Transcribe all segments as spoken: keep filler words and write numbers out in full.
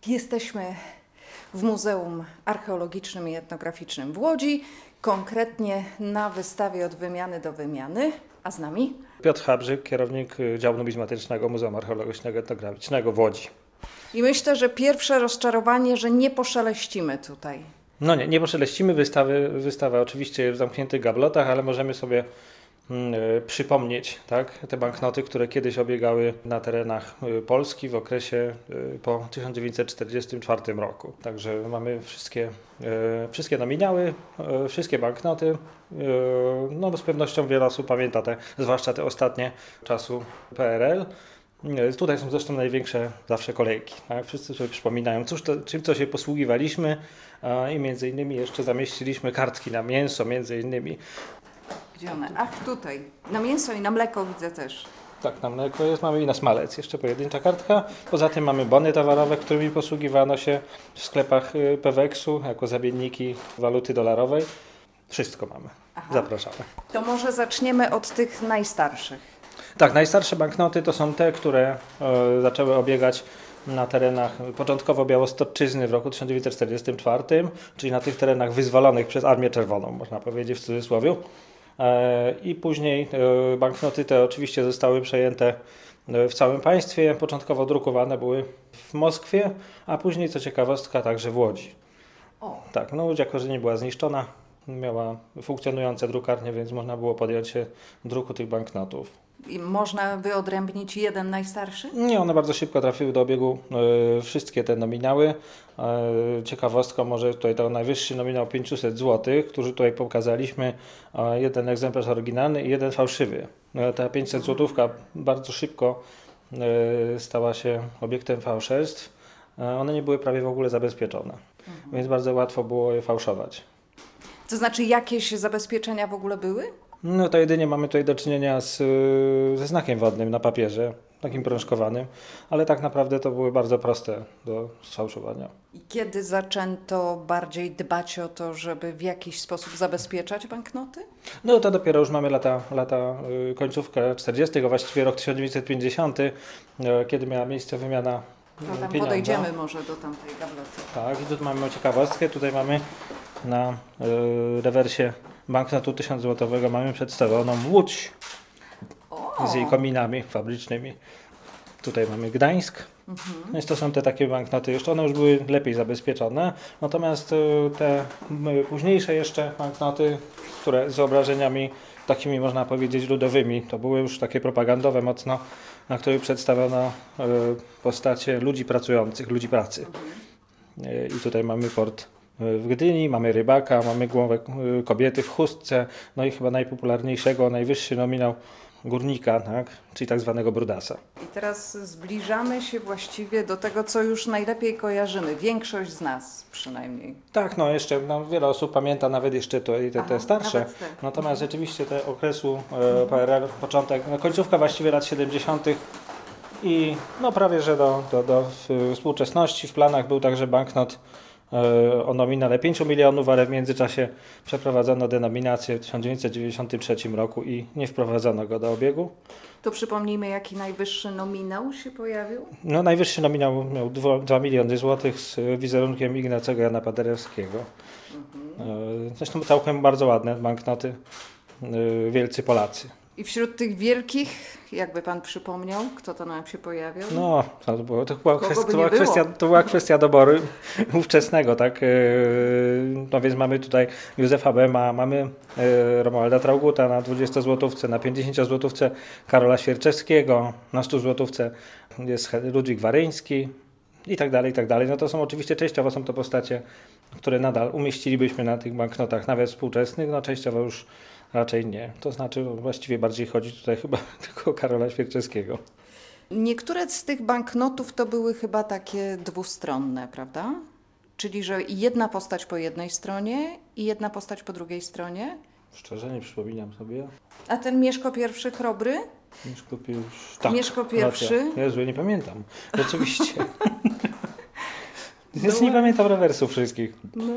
Jesteśmy w Muzeum Archeologicznym i Etnograficznym w Łodzi, konkretnie na wystawie Od wymiany do wymiany, a z nami Piotr Habrzyk, kierownik działu numizmatycznego Muzeum Archeologicznego i Etnograficznego w Łodzi. I myślę, że pierwsze rozczarowanie, że nie poszeleścimy tutaj. No nie, nie poszeleścimy wystawy. Wystawa oczywiście jest w zamkniętych gablotach, ale możemy sobie mm, przypomnieć, tak, te banknoty, które kiedyś obiegały na terenach y, Polski w okresie y, po tysiąc dziewięćset czterdziestym czwartym roku. Także mamy wszystkie, y, wszystkie nominały, y, wszystkie banknoty. Y, no z pewnością wiele osób pamięta te, zwłaszcza te ostatnie czasu P R L. Tutaj są zresztą największe zawsze kolejki. Tak? Wszyscy sobie przypominają, cóż to, czym co się posługiwaliśmy a, i między innymi jeszcze zamieściliśmy kartki na mięso, między innymi. Gdzie one? Ach, tutaj. Na mięso i na mleko widzę też. Tak, na mleko jest, mamy i na smalec jeszcze pojedyncza kartka. Poza tym mamy bony towarowe, którymi posługiwano się w sklepach Peweksu jako zamienniki waluty dolarowej. Wszystko mamy. Aha. Zapraszamy. To może zaczniemy od tych najstarszych. Tak, najstarsze banknoty to są te, które e, zaczęły obiegać na terenach początkowo Białostoczyzny w roku tysiąc dziewięćset czterdziestym czwartym, czyli na tych terenach wyzwolonych przez Armię Czerwoną, można powiedzieć w cudzysłowie. E, I później e, banknoty te oczywiście zostały przejęte w całym państwie. Początkowo drukowane były w Moskwie, a później, co ciekawostka, także w Łodzi. O. Tak, no Łódź jako że nie była zniszczona, miała funkcjonujące drukarnie, więc można było podjąć się druku tych banknotów. I można wyodrębnić jeden najstarszy? Nie, one bardzo szybko trafiły do obiegu, e, wszystkie te nominały. E, ciekawostką może tutaj to najwyższy nominał pięćset złotych, który tutaj pokazaliśmy, e, jeden egzemplarz oryginalny i jeden fałszywy. E, ta pięćset złotówka bardzo szybko e, stała się obiektem fałszerstw. E, one nie były prawie w ogóle zabezpieczone, mhm. więc bardzo łatwo było je fałszować. To znaczy jakieś zabezpieczenia w ogóle były? No to jedynie mamy tutaj do czynienia z, ze znakiem wodnym na papierze, takim prążkowanym, ale tak naprawdę to były bardzo proste do sfałszowania. I kiedy zaczęto bardziej dbać o to, żeby w jakiś sposób zabezpieczać banknoty? No to dopiero już mamy lata, lata końcówkę czterdziestych, a właściwie rok tysiąc dziewięćset pięćdziesiąty, kiedy miała miejsce wymiana no tam pieniądza. Podejdziemy może do tamtej gabloty. Tak, i tu mamy ciekawostkę, tutaj mamy na y, rewersie banknotu tysiąc złotowego mamy przedstawioną Łódź o. z jej kominami fabrycznymi. Tutaj mamy Gdańsk. Mhm. Więc to są te takie banknoty, jeszcze one już były lepiej zabezpieczone. Natomiast te późniejsze jeszcze banknoty, które z wyobrażeniami takimi można powiedzieć ludowymi, to były już takie propagandowe mocno, na których przedstawiono postacie ludzi pracujących, ludzi pracy. Mhm. I tutaj mamy port w Gdyni, mamy rybaka, mamy głowę kobiety w chustce, no i chyba najpopularniejszego, najwyższy nominał górnika, tak? Czyli tak zwanego brudasa. I teraz zbliżamy się właściwie do tego, co już najlepiej kojarzymy, większość z nas przynajmniej. Tak, no jeszcze no, wiele osób pamięta nawet jeszcze to, te, Aha, te starsze, nawet te. natomiast mhm. rzeczywiście te okresu e, P R L, początek, no, końcówka właściwie lat siedemdziesiątych i no prawie że do, do, do współczesności. W planach był także banknot o nominale pięć milionów, ale w międzyczasie przeprowadzono denominację w tysiąc dziewięćset dziewięćdziesiątym trzecim roku i nie wprowadzono go do obiegu. To przypomnijmy, jaki najwyższy nominał się pojawił? No, najwyższy nominał miał dwa miliony złotych z wizerunkiem Ignacego Jana Paderewskiego. Mhm. Zresztą całkiem bardzo ładne banknoty, wielcy Polacy. I wśród tych wielkich, jakby pan przypomniał, kto to nam się pojawiał? No, to, było, to, była, kwestia, to, była, kwestia, to była kwestia doboru ówczesnego, tak? No więc mamy tutaj Józefa Bema, mamy Romualda Trauguta na dwudziestozłotówce, na pięćdziesięciozłotówce Karola Świerczewskiego, na stuzłotówce jest Ludwik Waryński i tak dalej, i tak dalej. No to są oczywiście, częściowo są to postacie, które nadal umieścilibyśmy na tych banknotach, nawet współczesnych, no częściowo już raczej nie. To znaczy właściwie bardziej chodzi tutaj chyba tylko o Karola Świerczewskiego. Niektóre z tych banknotów to były chyba takie dwustronne, prawda? Czyli, że jedna postać po jednej stronie i jedna postać po drugiej stronie? Szczerze nie przypominam sobie. A ten Mieszko I Chrobry? Mieszko pierwszy. Tak, Mieszko pierwszy? Jezu, nie pamiętam. Rzeczywiście. Więc no, nie pamiętam rewersów wszystkich. No.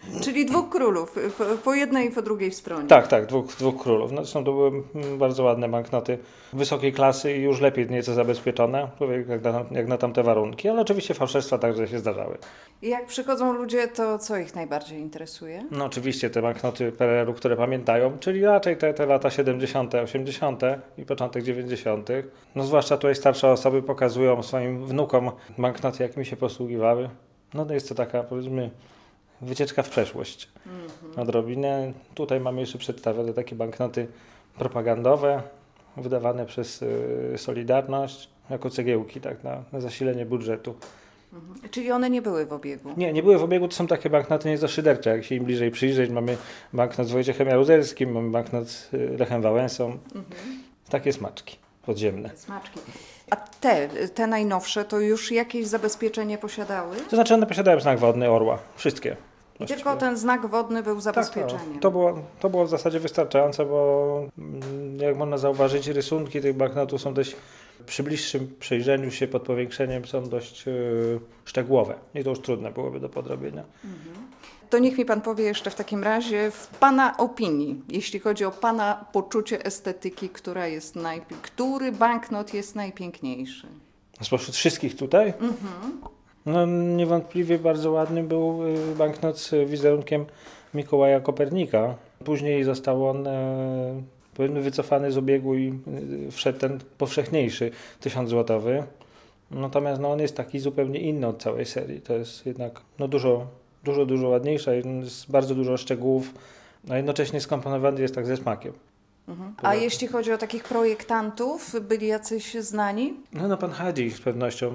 Czyli dwóch królów, po, po jednej i po drugiej stronie. Tak, tak, dwóch, dwóch królów. No, zresztą to były mm, bardzo ładne banknoty wysokiej klasy i już lepiej nieco zabezpieczone, jak na, jak na tamte warunki, ale oczywiście fałszerstwa także się zdarzały. I jak przychodzą ludzie, to co ich najbardziej interesuje? No oczywiście te banknoty P R L u, które pamiętają, czyli raczej te, te lata siedemdziesiąte, osiemdziesiąte i początek dziewięćdziesiątych. No zwłaszcza tutaj starsze osoby pokazują swoim wnukom banknoty, jakimi się posługiwały. No to jest to taka, powiedzmy, wycieczka w przeszłość. Mm-hmm. Odrobinę. Tutaj mamy jeszcze przedstawione takie banknoty propagandowe, wydawane przez y, Solidarność, jako cegiełki, tak, na, na zasilenie budżetu. Mhm. Czyli one nie były w obiegu? Nie, nie były w obiegu, to są takie banknoty nieco szydercze. Jak się im bliżej przyjrzeć, mamy banknot z Wojciechem Jaruzelskim, mamy banknot z y, Lechem Wałęsą. Mhm. Takie smaczki podziemne. Smaczki. A te, te najnowsze, to już jakieś zabezpieczenie posiadały? To znaczy one posiadają znak wodny orła. Wszystkie. I tylko ten znak wodny był zabezpieczeniem. Tak, to, to, było, to było w zasadzie wystarczające, bo mm, jak można zauważyć, rysunki tych banknotów są dość, przy bliższym przyjrzeniu się pod powiększeniem są dość yy, szczegółowe. I to już trudne byłoby do podrobienia. Mhm. To niech mi Pan powie jeszcze w takim razie, w Pana opinii, jeśli chodzi o Pana poczucie estetyki, która jest najpi- który banknot jest najpiękniejszy? Spośród wszystkich tutaj? Mhm. No niewątpliwie bardzo ładny był banknot z wizerunkiem Mikołaja Kopernika. Później został on e, powiedzmy wycofany z obiegu i e, wszedł ten powszechniejszy tysiączzłotowy. Natomiast no, on jest taki zupełnie inny od całej serii. To jest jednak no, dużo, dużo, dużo ładniejsza, jest bardzo dużo szczegółów, a jednocześnie skomponowany jest tak ze smakiem. Mhm. A jeśli chodzi o takich projektantów, byli jacyś znani? No, no pan Hadzi z pewnością,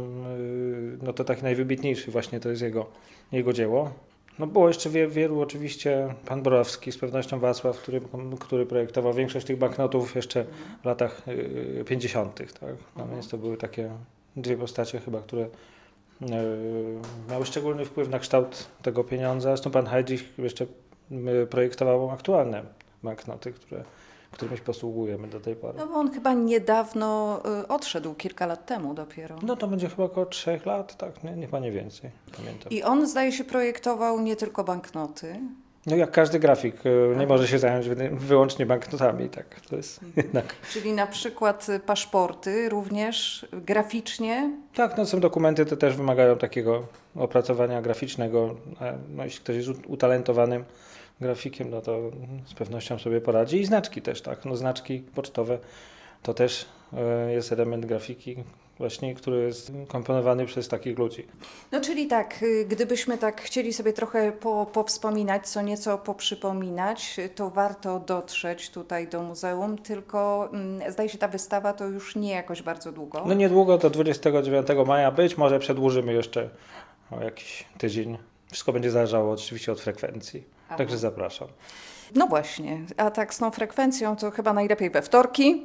no to taki najwybitniejszy właśnie to jest jego, jego dzieło. No było jeszcze wie, wielu oczywiście, pan Borowski z pewnością Wacław, który, który projektował większość tych banknotów jeszcze w latach pięćdziesiątych. Tak? No, więc to były takie dwie postacie chyba, które miały szczególny wpływ na kształt tego pieniądza. Zresztą pan Hadzi jeszcze projektował aktualne banknoty, które którymi się posługujemy do tej pory. No bo on chyba niedawno y, odszedł, kilka lat temu dopiero. No to będzie chyba około trzech lat, tak, nie, nie chyba nie więcej, pamiętam. I on zdaje się projektował nie tylko banknoty. No jak każdy grafik, y, nie może się zająć wy, wyłącznie banknotami, tak, to jest mhm. jednak. Czyli na przykład paszporty również graficznie? Tak, no są dokumenty, te też wymagają takiego opracowania graficznego, no jeśli ktoś jest utalentowanym grafikiem, no to z pewnością sobie poradzi. I znaczki też, tak. No znaczki pocztowe to też y, jest element grafiki właśnie, który jest komponowany przez takich ludzi. No czyli tak, gdybyśmy tak chcieli sobie trochę po, powspominać, co nieco poprzypominać, to warto dotrzeć tutaj do muzeum, tylko mm, zdaje się ta wystawa to już nie jakoś bardzo długo. No niedługo, do dwudziestego dziewiątego maja, być może przedłużymy jeszcze o jakiś tydzień. Wszystko będzie zależało oczywiście od frekwencji. Aha. Także zapraszam. No właśnie, a tak z tą frekwencją to chyba najlepiej we wtorki.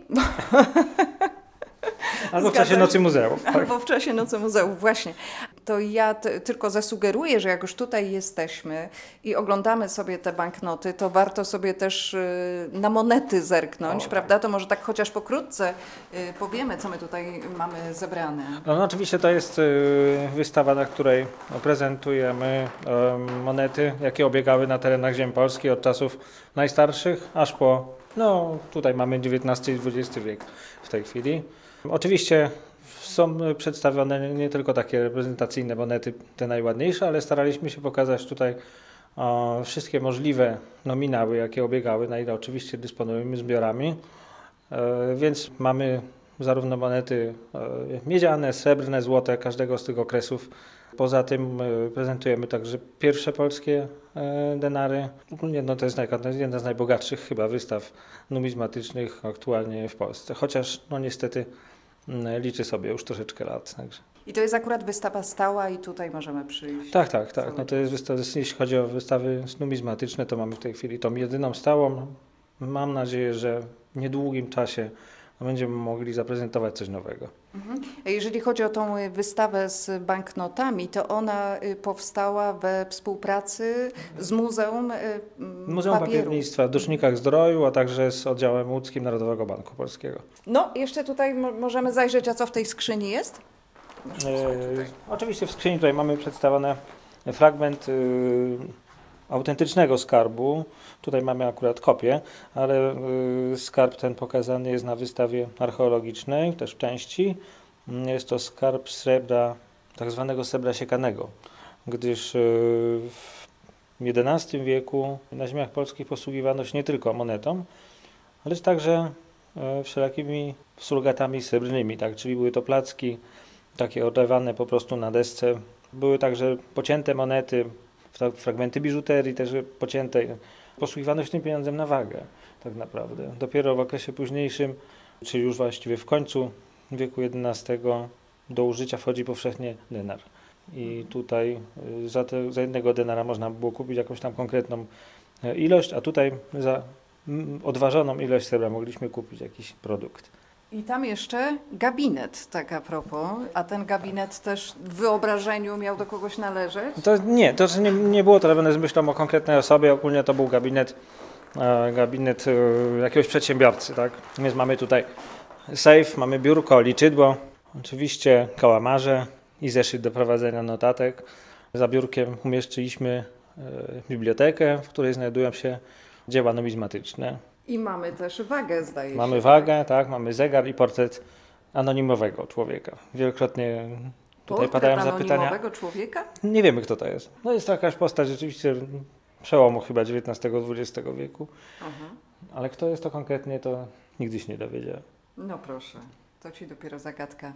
Albo w czasie Nocy Muzeów. Tak? Albo w czasie Nocy Muzeów, właśnie. To ja t- tylko zasugeruję, że jak już tutaj jesteśmy i oglądamy sobie te banknoty, to warto sobie też y, na monety zerknąć, o, prawda? To może tak chociaż pokrótce y, powiemy, co my tutaj mamy zebrane. No, no oczywiście to jest y, wystawa, na której prezentujemy y, monety, jakie obiegały na terenach ziem Polski od czasów najstarszych, aż po, no tutaj mamy dziewiętnasty i dwudziesty wiek w tej chwili. Oczywiście są przedstawione nie tylko takie reprezentacyjne monety, te najładniejsze, ale staraliśmy się pokazać tutaj o, wszystkie możliwe nominały, jakie obiegały, na ile oczywiście dysponujemy zbiorami. E, więc mamy zarówno monety e, miedziane, srebrne, złote, każdego z tych okresów. Poza tym e, prezentujemy także pierwsze polskie e, denary. Ogólnie no, to jest naj, jedna z najbogatszych chyba wystaw numizmatycznych aktualnie w Polsce, chociaż no niestety liczy sobie już troszeczkę lat. Także. I to jest akurat wystawa stała i tutaj możemy przyjść. Tak, tak, tak. No to jest wystawa, jeśli chodzi o wystawy numizmatyczne, to mamy w tej chwili tą jedyną stałą. Mam nadzieję, że w niedługim czasie będziemy mogli zaprezentować coś nowego. Mhm. Jeżeli chodzi o tą wystawę z banknotami, to ona powstała we współpracy z Muzeum Muzeum Papieru. Papiernictwa w Dusznikach Zdroju, a także z oddziałem łódzkim Narodowego Banku Polskiego. No, jeszcze tutaj mo- możemy zajrzeć, a co w tej skrzyni jest? E, oczywiście w skrzyni tutaj mamy przedstawiony fragment autentycznego skarbu. Tutaj mamy akurat kopię, ale y, skarb ten pokazany jest na wystawie archeologicznej, też w części. Jest to skarb srebra, tak zwanego srebra siekanego, gdyż y, w jedenastym wieku na ziemiach polskich posługiwano się nie tylko monetą, lecz także y, wszelakimi surrogatami srebrnymi, tak? Czyli były to placki takie odlewane po prostu na desce. Były także pocięte monety, fragmenty biżuterii też pocięte. Posługiwano się tym pieniądzem na wagę tak naprawdę. Dopiero w okresie późniejszym, czyli już właściwie w końcu wieku jedenastego do użycia wchodzi powszechnie denar. I tutaj za, te, za jednego denara można było kupić jakąś tam konkretną ilość, a tutaj za odważoną ilość srebra mogliśmy kupić jakiś produkt. I tam jeszcze gabinet, tak a propos. A ten gabinet też w wyobrażeniu miał do kogoś należeć? To nie, to nie, nie było to robione z myślą o konkretnej osobie. Ogólnie to był gabinet, e, gabinet e, jakiegoś przedsiębiorcy, tak? Więc mamy tutaj sejf, mamy biurko, liczydło, oczywiście kałamarze i zeszyt do prowadzenia notatek. Za biurkiem umieszczyliśmy e, bibliotekę, w której znajdują się dzieła numizmatyczne. I mamy też wagę, zdaje się. Mamy wagę, tak, mamy zegar i portret anonimowego człowieka. Wielokrotnie tutaj Portret padają zapytania. anonimowego człowieka? Nie wiemy, kto to jest. No jest to jakaś postać rzeczywiście przełomu chyba dziewiętnastego dwudziestego wieku. Aha. Ale kto jest to konkretnie, to nigdy się nie dowiedziałem. No proszę, to ci dopiero zagadka.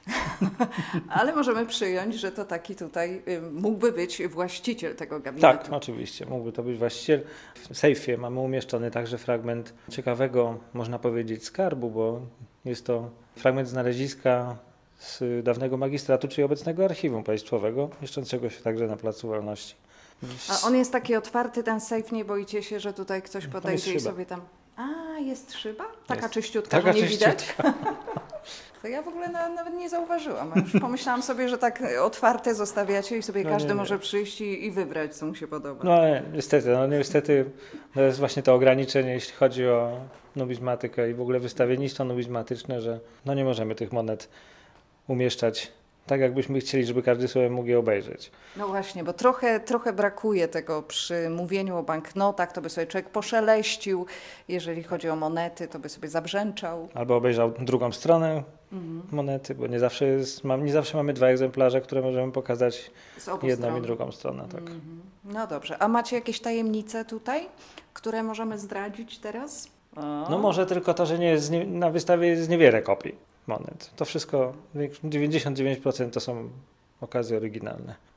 Ale możemy przyjąć, że to taki tutaj y, mógłby być właściciel tego gabinetu. Tak, oczywiście. Mógłby to być właściciel. W sejfie mamy umieszczony także fragment ciekawego, można powiedzieć, skarbu, bo jest to fragment znaleziska z dawnego magistratu, czyli obecnego archiwum państwowego, mieszczącego się także na Placu Wolności. A on jest taki otwarty, ten sejf, nie boicie się, że tutaj ktoś podejdzie i szyba. sobie tam... A, jest szyba? Taka Jest. czyściutka, Taka że nie czyściutka. widać? To ja w ogóle na, nawet nie zauważyłam. A już pomyślałam sobie, że tak otwarte zostawiacie i sobie No każdy nie, nie. może przyjść i, i wybrać, co mu się podoba. No ale niestety, no niestety to jest właśnie to ograniczenie, jeśli chodzi o numizmatykę i w ogóle wystawiennictwo numizmatyczne, że no nie możemy tych monet umieszczać tak, jakbyśmy chcieli, żeby każdy sobie mógł je obejrzeć. No właśnie, bo trochę, trochę brakuje tego przy mówieniu o banknotach, to by sobie człowiek poszeleścił, jeżeli chodzi o monety, to by sobie zabrzęczał. Albo obejrzał drugą stronę Mhm. monety, bo nie zawsze, jest, mam, nie zawsze mamy dwa egzemplarze, które możemy pokazać Z obu jedną stron. i drugą stronę. Tak. Mhm. No dobrze, a macie jakieś tajemnice tutaj, które możemy zdradzić teraz? O. No może tylko to, że nie jest, nie, na wystawie jest niewiele kopii monet. To wszystko, dziewięćdziesiąt dziewięć procent to są okazy oryginalne.